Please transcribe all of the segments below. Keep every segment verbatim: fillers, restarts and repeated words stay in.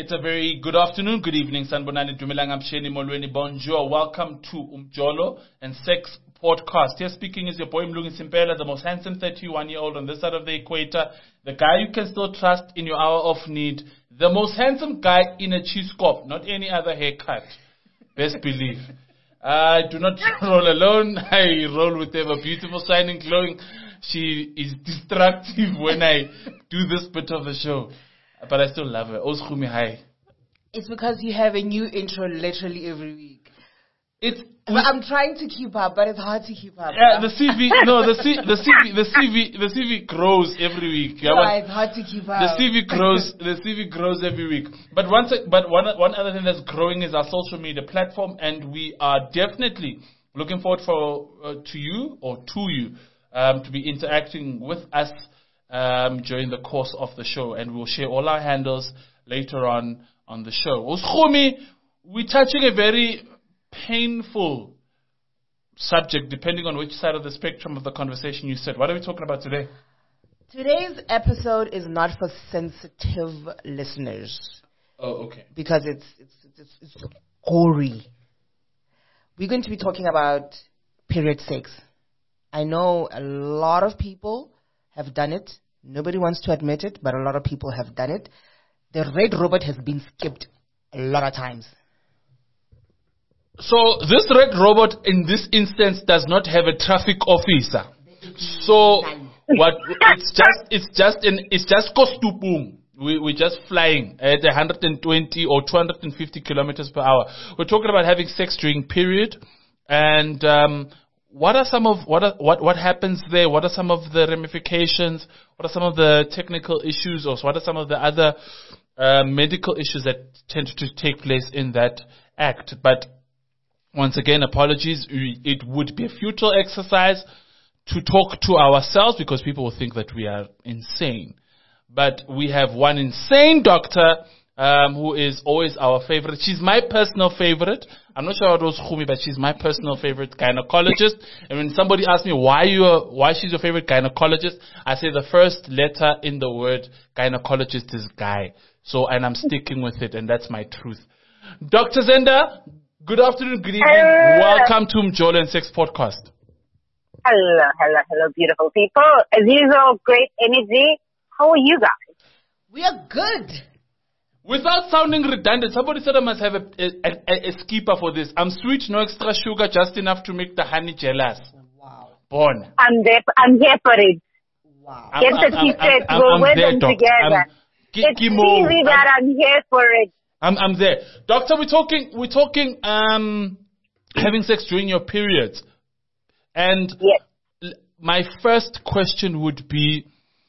It's a very good afternoon, good evening, Sanbonani Dumilang Amsheni Molweni. Bonjour. Welcome to Umjolo and Sex Podcast. Here speaking is your boy Mlungi Simpela, the most handsome thirty-one-year-old on this side of the equator, the guy you can still trust in your hour of need, the most handsome guy in a cheese corp, not any other haircut. Best believe. I do not roll alone. I roll with them, a beautiful, shining, glowing. She is destructive when I do this bit of the show. But I still love her. Oskumi, hi. It's because you have a new intro literally every week. It's. But I'm trying to keep up, but it's hard to keep up. Yeah, the C V. No, the C, the C V, the C V, the C V grows every week. No, it's hard to keep up. The C V grows. The C V grows every week. But once, but one one other thing that's growing is our social media platform, and we are definitely looking forward for uh, to you or to you um, to be interacting with us. Um, during the course of the show, and we'll share all our handles later on on the show. Uskumi, we're touching a very painful subject, depending on which side of the spectrum of the conversation you sit. What are we talking about today? Today's episode is not for sensitive listeners. Oh, okay. Because it's it's it's, it's gory. We're going to be talking about period sex. I know a lot of people have done it. Nobody wants to admit it, but a lot of people have done it. The red robot has been skipped a lot of times. So this red robot in this instance does not have a traffic officer. So what? It's just it's just an it's just costume. We we're just flying at one hundred twenty or two hundred fifty kilometers per hour. We're talking about having sex during period, and um, What are some of what are, what what happens there? What are some of the ramifications? What are some of the technical issues, or what are some of the other uh, medical issues that tend to take place in that act? But once again, apologies. It would be a futile exercise to talk to ourselves because people will think that we are insane. But we have one insane doctor um, who is always our favorite. She's my personal favorite. I'm not sure about those Khumi, but she's my personal favorite gynecologist. And when somebody asks me why you are, why she's your favorite gynecologist, I say the first letter in the word gynecologist is guy. So, and I'm sticking with it, and that's my truth. Doctor Zenda, good afternoon, good evening. Hello. Welcome to Mjolo and Sex Podcast. Hello, hello, hello, beautiful people. As usual, great energy. How are you guys? We are good. Without sounding redundant, somebody said I must have a, a, a, a skipper for this. I'm sweet, no extra sugar, just enough to make the honey jealous. Wow. Born. I'm there. I'm here for it. Wow. Get the t-shirts. We'll wear them together. It's easy that I'm here for it. I'm I'm there, doctor. We're talking. We're talking. Um, having sex during your periods, and yes. l- my first question would be.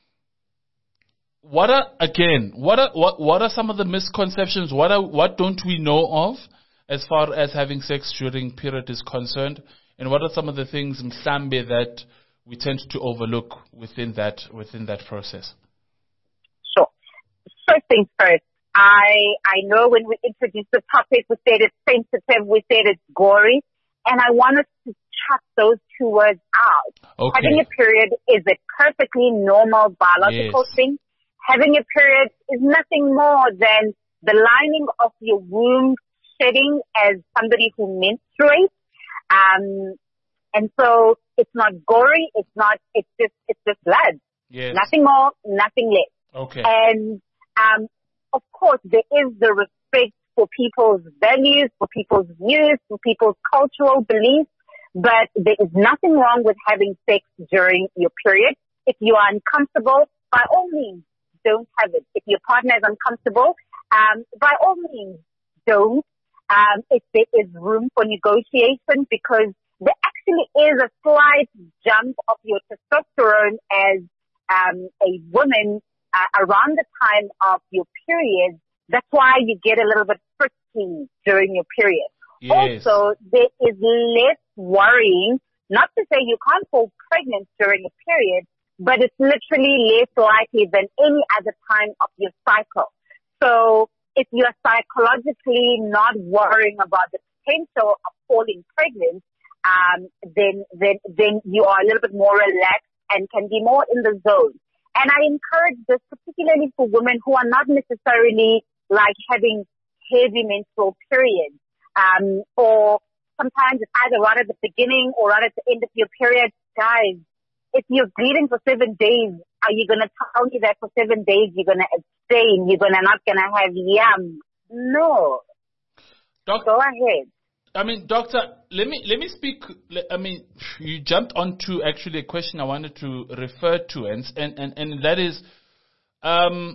What are again? What are what? What are some of the misconceptions? What are what don't we know of as far as having sex during period is concerned? And what are some of the things mhlambe that we tend to overlook within that within that process? Sure. First things first. I I know when we introduced the topic, we said it's sensitive, we said it's gory, and I want us to chuck those two words out. Okay. Having a period is a perfectly normal biological Yes. thing. Having a period is nothing more than the lining of your womb shedding as somebody who menstruates. Um, and so it's not gory. It's not, it's just, it's just blood. Yes. Nothing more, nothing less. Okay. And, um, of course, there is the respect for people's values, for people's views, for people's cultural beliefs, but there is nothing wrong with having sex during your period. If you are uncomfortable, by all means, don't have it. If your partner is uncomfortable, um, by all means, don't. Um, if there is room for negotiation, because there actually is a slight jump of your testosterone as um, a woman uh, around the time of your period. That's why you get a little bit frisky during your period. Yes. Also, there is less worrying. Not to say you can't fall pregnant during a period, but it's literally less likely than any other time of your cycle. So if you're psychologically not worrying about the potential of falling pregnant, um, then, then, then you are a little bit more relaxed and can be more in the zone. And I encourage this particularly for women who are not necessarily like having heavy menstrual periods, um, or sometimes it's either right at the beginning or right at the end of your period. Guys, if you're bleeding for seven days, are you going to tell me that for seven days you're going to abstain? You're gonna not going to have yum? No. Doc, Go ahead. I mean, doctor, let me let me speak. I mean, you jumped onto actually a question I wanted to refer to, and and and, and that is, um,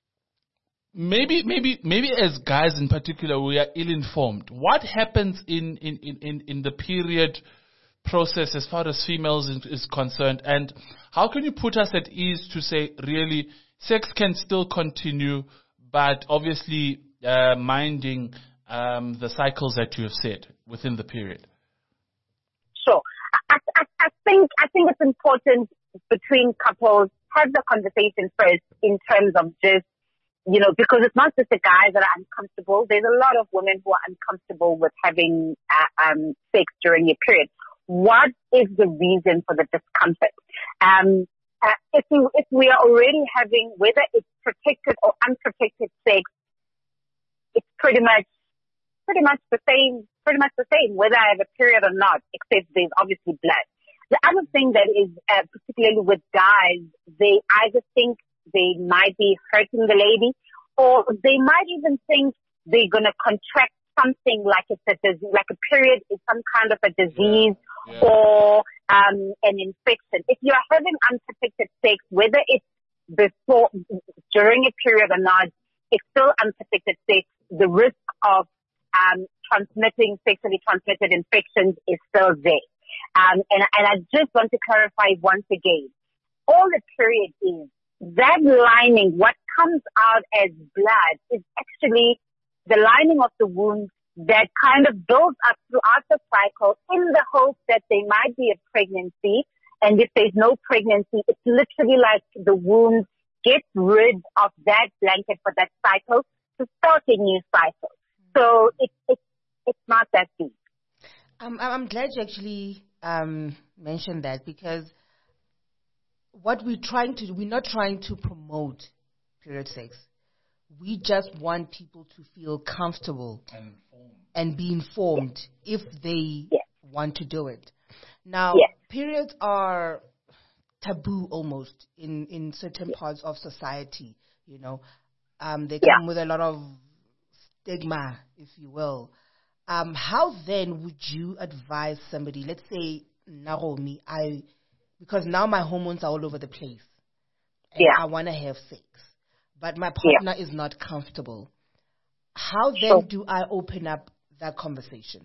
maybe maybe maybe as guys in particular, we are ill-informed. What happens in in in in the period process as far as females is, is concerned, and how can you put us at ease to say really sex can still continue, but obviously uh, minding um, the cycles that you have said within the period? Sure. I, I, I think I think it's important between couples have the conversation first in terms of just, you know, because it's not just the guys that are uncomfortable. There's a lot of women who are uncomfortable with having uh, um, sex during your period. What is the reason for the discomfort? Um, uh, if we, if we are already having, whether it's protected or unprotected sex, it's pretty much, pretty much the same, pretty much the same, whether I have a period or not, except there's obviously blood. The other thing that is, uh, particularly with guys, they either think they might be hurting the lady, or they might even think they're going to contract something like it's a disease, like a period is some kind of a disease. Yeah. Yeah. Or um, an infection. If you're having unprotected sex, whether it's before, during a period or not, it's still unprotected sex. The risk of um, transmitting sexually transmitted infections is still there. Um, and, and I just want to clarify once again, all the period is, that lining, what comes out as blood, is actually the lining of the wound that kind of builds up throughout the cycle in the hope that there might be a pregnancy. And if there's no pregnancy, it's literally like the wound gets rid of that blanket for that cycle to start a new cycle. So it's it's it's not that deep. Um, I'm glad you actually um, mentioned that, because what we're trying to do, we're not trying to promote period sex. We just want people to feel comfortable and, and be informed if they yes. want to do it. Now, yes. periods are taboo almost in, in certain yes. parts of society, you know. Um, they come yeah. with a lot of stigma, if you will. Um, how then would you advise somebody, let's say, Naomi, I, because now my hormones are all over the place, and yeah. I want to have sex, but my partner yeah. is not comfortable. How then sure. do I open up that conversation?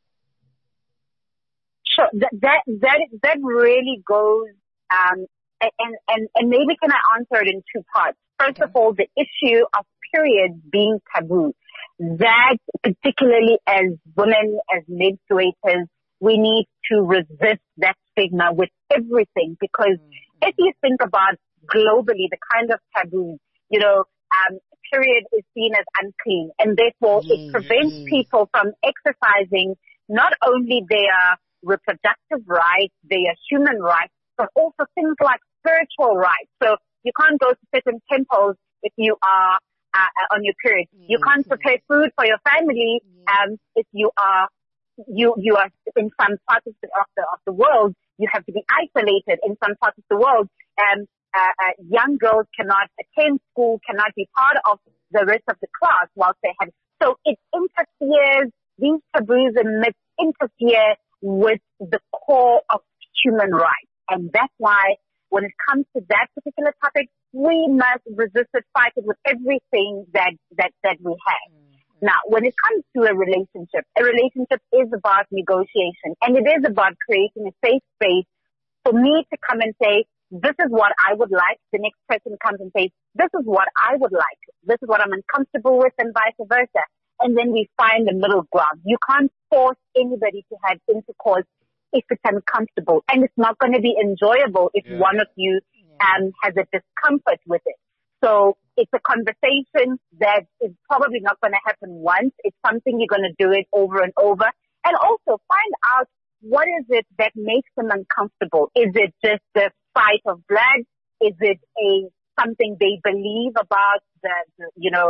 Sure. That that that, that really goes, um, and, and, and maybe can I answer it in two parts? First okay. of all, the issue of periods being taboo. That particularly as women, as menstruators, we need to resist that stigma with everything, because mm-hmm. if you think about globally the kind of taboos, you know, um, period is seen as unclean, and therefore mm-hmm. it prevents people from exercising not only their reproductive rights, their human rights, but also things like spiritual rights. So you can't go to certain temples if you are uh, on your period. Mm-hmm. You can't prepare food for your family um, if you are you you are in some parts of the, of the of the world. You have to be isolated in some parts of the world. And uh, uh, young girls cannot attend school, cannot be part of the rest of the class whilst they have. So it interferes, these taboos and myths interfere with the core of human rights. And that's why when it comes to that particular topic, we must resist it, fight it with everything that, that, that we have. Mm-hmm. Now, when it comes to a relationship, a relationship is about negotiation, and it is about creating a safe space for me to come and say, this is what I would like. The next person comes and says, this is what I would like. This is what I'm uncomfortable with, and vice versa. And then we find the middle ground. You can't force anybody to have intercourse if it's uncomfortable, and it's not going to be enjoyable if yeah. one of you um, has a discomfort with it. So it's a conversation that is probably not going to happen once. It's something you're going to do it over and over. And also find out, what is it that makes them uncomfortable? Is it just the sight of blood? Is it a something they believe about the, the you know,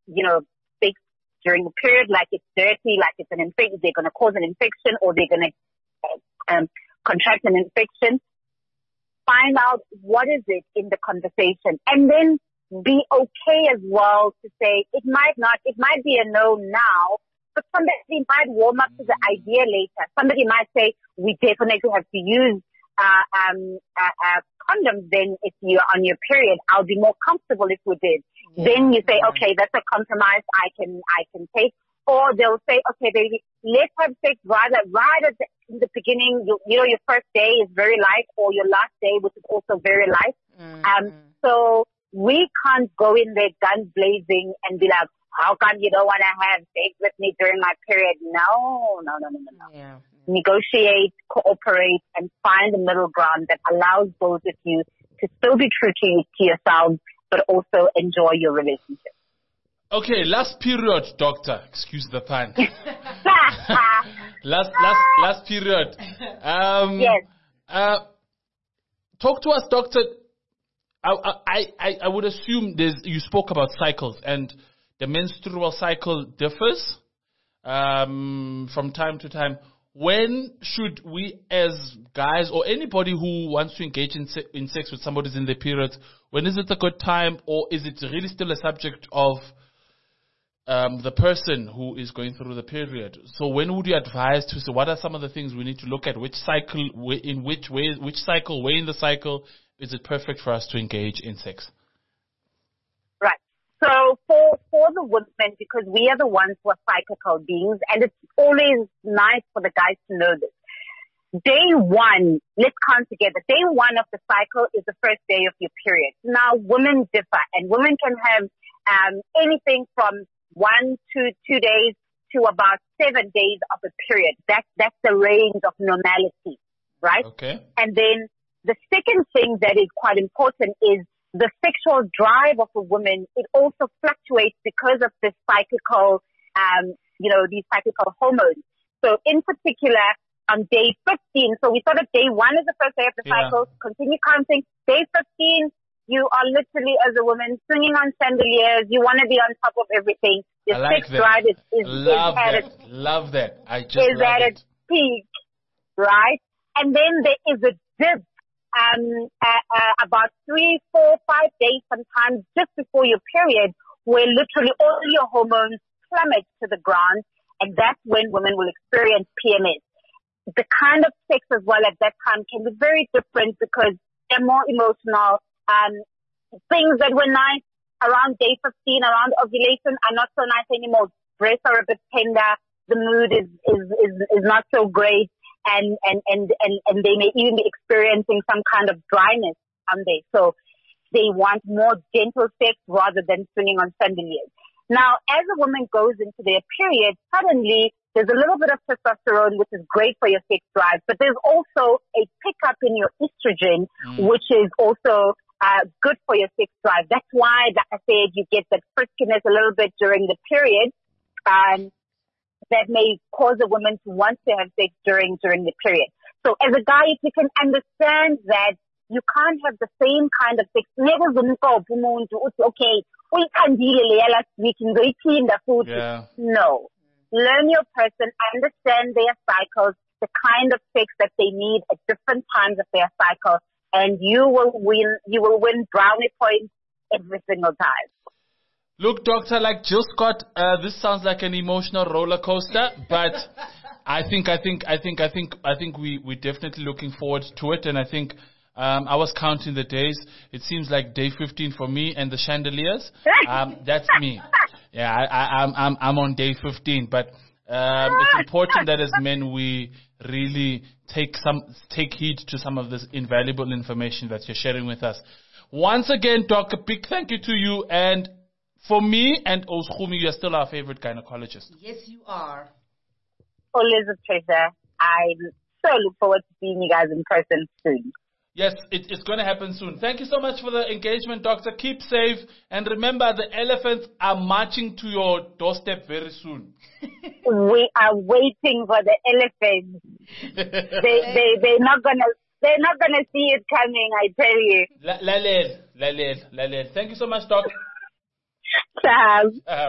you know, sex during the period, like it's dirty, like it's an infection, they're going to cause an infection or they're going to um, contract an infection. Find out what is it in the conversation, and then be okay as well to say it might not, it might be a no now, but somebody might warm up to the idea later. Somebody might say, we definitely have to use uh, um, uh, uh, condoms then if you're on your period. I'll be more comfortable if we did. Yeah. Then you say, okay, that's a compromise I can, I can take. Or they'll say, okay, baby, let's have sex rather, right at the, in the beginning. You, you know, your first day is very light, or your last day, which is also very light. Mm-hmm. Um, so we can't go in there guns blazing and be like, how come you don't want to have sex with me during my period? No, no, no, no, no, no. Yeah. Negotiate, cooperate, and find a middle ground that allows both of you to still be true to, to yourselves, but also enjoy your relationship. Okay, last period, doctor. Excuse the pun. last, last, last period. Um, yes. Uh, talk to us, doctor. I, I, I, I would assume there's, you spoke about cycles, and the menstrual cycle differs um, from time to time. When should we, as guys or anybody who wants to engage in, se- in sex with somebody who's in their periods, when is it a good time, or is it really still a subject of um, the person who is going through the period? So when would you advise to say, what are some of the things we need to look at? Which cycle, in which way, which cycle, way in the cycle, is it perfect for us to engage in sex? Right. So for, for the women, because we are the ones who are cyclical beings, and it's always nice for the guys to know this. Day one, let's count together. Day one of the cycle is the first day of your period. Now, women differ, and women can have um, anything from one to two days to about seven days of a period. That's, that's the range of normality, right? Okay. And then the second thing that is quite important is the sexual drive of a woman. It also fluctuates because of this cyclical, um, you know, these cyclical hormones. So in particular, on day fifteen, so we thought of day one is the first day of the yeah. cycle, continue counting. Day fifteen, you are literally, as a woman, swinging on chandeliers. You want to be on top of everything. Your like sex that. drive is, is, love is at that. its, love that. I just is love at it. its peak, right? And then there is a dip. Um, uh, uh, about three, four, five days sometimes just before your period, where literally all your hormones plummet to the ground, and that's when women will experience P M S. The kind of sex as well at that time can be very different because they're more emotional. Um, things that were nice around day fifteen, around ovulation, are not so nice anymore. Breasts are a bit tender. The mood is is is, is not so great. And, and, and, and, and they may even be experiencing some kind of dryness on there. So they want more gentle sex rather than swinging on chandeliers. Now, as a woman goes into their period, suddenly there's a little bit of testosterone, which is great for your sex drive, but there's also a pickup in your estrogen, mm. which is also uh, good for your sex drive. That's why, like I said, you get that friskiness a little bit during the period. Um, that may cause a woman to want to have sex during during the period. So as a guy, if you can understand that you can't have the same kind of sex, never okay, we can't deal last week in the clean the food. Yeah. No. Learn your person, understand their cycles, the kind of sex that they need at different times of their cycle, and you will win you will win brownie points every single time. Look, doctor, like Jill Scott, uh, this sounds like an emotional roller coaster, but I think, I think, I think, I think, I think we we're definitely looking forward to it, and I think um, I was counting the days. It seems like day fifteen for me and the chandeliers. Um, that's me. Yeah, I, I, I'm I'm I'm on day fifteen, but um, it's important that as men we really take some take heed to some of this invaluable information that you're sharing with us. Once again, Doc, a big thank you to you, and for me and Oshumi, you are still our favorite gynecologist. Yes, you are. Always a pleasure. I so look forward to seeing you guys in person soon. Yes, it, it's going to happen soon. Thank you so much for the engagement, doctor. Keep safe. And remember, the elephants are marching to your doorstep very soon. We are waiting for the elephants. they, they, they're not going to... They're not going to see it coming, I tell you. Lalel, Lalel, Lalel. Thank you so much, Doc. Ciao. Uh,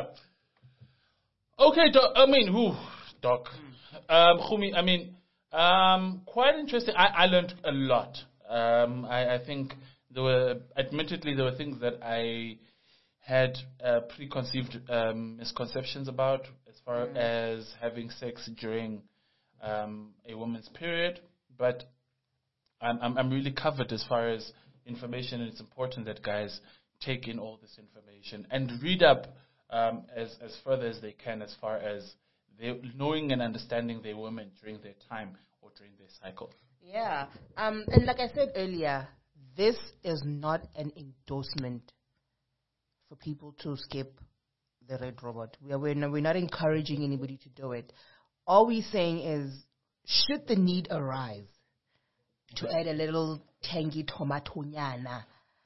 okay, doc, I mean, whew, Doc. Um, Khumi, I mean, um, quite interesting. I, I learned a lot. Um, I, I think there were, admittedly, there were things that I had uh, preconceived um, misconceptions about as far mm. as having sex during um, a woman's period, but I'm, I'm I'm really covered as far as information, and it's important that guys take in all this information and read up um, as as further as they can as far as they knowing and understanding their women during their time or during their cycle. Yeah, um, and like I said earlier, this is not an endorsement for people to skip the red robot. We are we're not, we're not encouraging anybody to do it. All we're saying is, should the need arise to add a little tangy tomatonyana,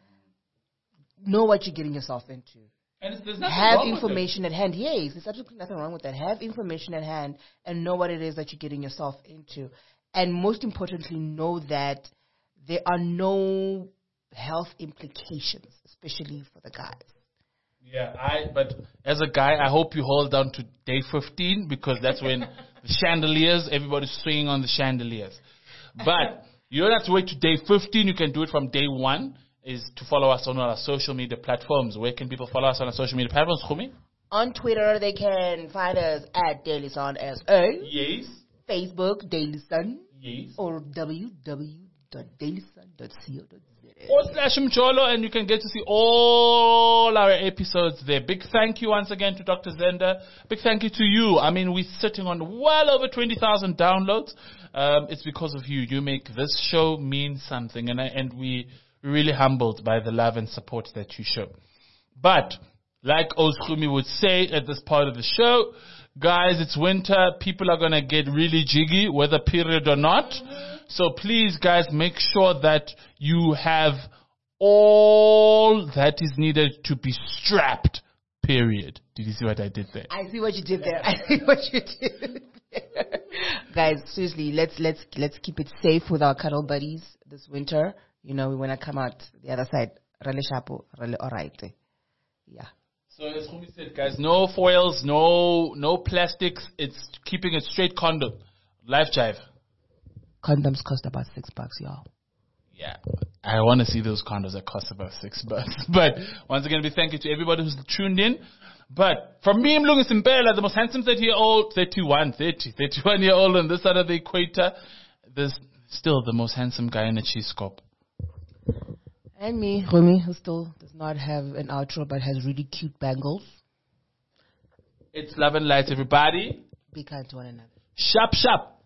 know what you're getting yourself into. And there's nothing Have wrong information at hand. Yes, there's absolutely nothing wrong with that. Have information at hand and know what it is that you're getting yourself into. And most importantly, know that there are no health implications, especially for the guys. Yeah, I. But as a guy, I hope you hold down to day fifteen, because that's when the chandeliers, everybody's swinging on the chandeliers. But you don't have to wait to day fifteen. You can do it from day one. Is to follow us on our social media platforms. Where can people follow us on our social media platforms, Khumi? On Twitter, they can find us at Daily Sun S A. Yes. Facebook, Daily Sun. Yes. Or w w w dot daily sun dot co dot za. Or slash Mcholo, and you can get to see all our episodes there. Big thank you once again to Doctor Zenda. Big thank you to you. I mean, we're sitting on well over twenty thousand downloads. Um, it's because of you. You make this show mean something, and I, and we really humbled by the love and support that you show. But like Oskumi would say at this part of the show, guys, it's winter. People are going to get really jiggy, whether period or not. Mm-hmm. So please, guys, make sure that you have all that is needed to be strapped, period. Did you see what I did there? I see what you did there. I see what you did. Guys, seriously, let's let's let's keep it safe with our cuddle buddies this winter. You know, we want to come out the other side. Really sharp, really all right. Yeah. So as Khumi said, guys, no foils, no no plastics. It's keeping it straight condom. Life Jive. Condoms cost about six bucks, y'all. Yeah. I want to see those condoms that cost about six bucks. But once again, we thank you to everybody who's tuned in. But from me, Mlungu Simpela, the most handsome thirty-year-old, thirty-one, thirty, thirty-one-year-old on this side of the equator, there's still the most handsome guy in the cheese scope. And me, Rumi, who still does not have an outro but has really cute bangles. It's love and light, everybody. Be kind to one another. Sharp, sharp.